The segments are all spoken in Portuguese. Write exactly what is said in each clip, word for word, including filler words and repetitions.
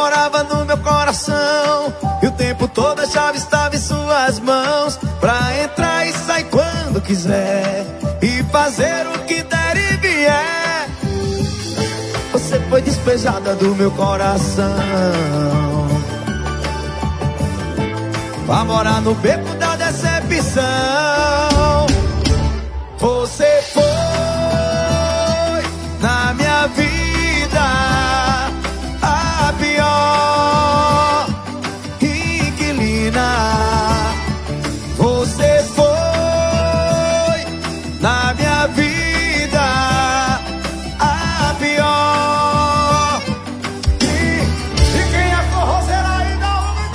morava no meu coração e o tempo todo a chave estava em suas mãos, pra entrar e sair quando quiser e fazer o que der e vier. Você foi despejada do meu coração, vai morar no beco da decepção. Você foi na minha vida a pior inquilina. Você foi na minha vida a pior. E, e quem é forrozeira aí dá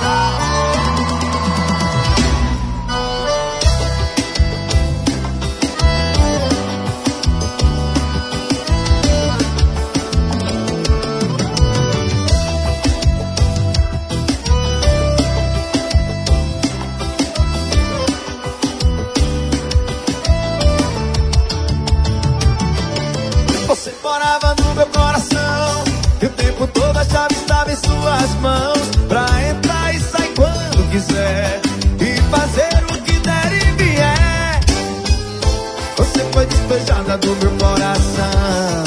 Você morava no meu coração e o tempo todo a chave estava em suas mãos, pra entrar e sair quando quiser e fazer o que der e vier. Você foi despejada do meu coração,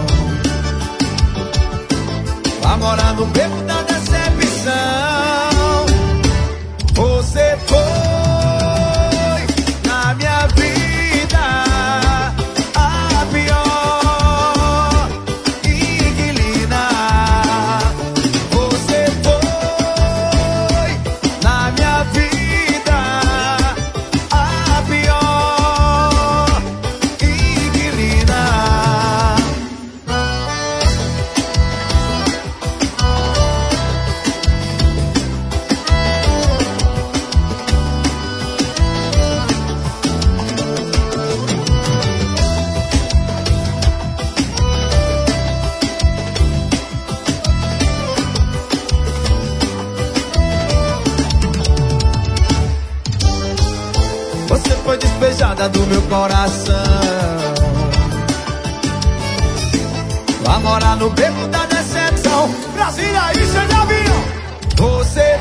vai morar no beco da decepção. Você foi na minha vida a pior inquilina. Você foi na minha vida a pior inquilina. Você foi despejada do meu coração, vai morar no beco da decepção. Brasília, isso é de avião. Você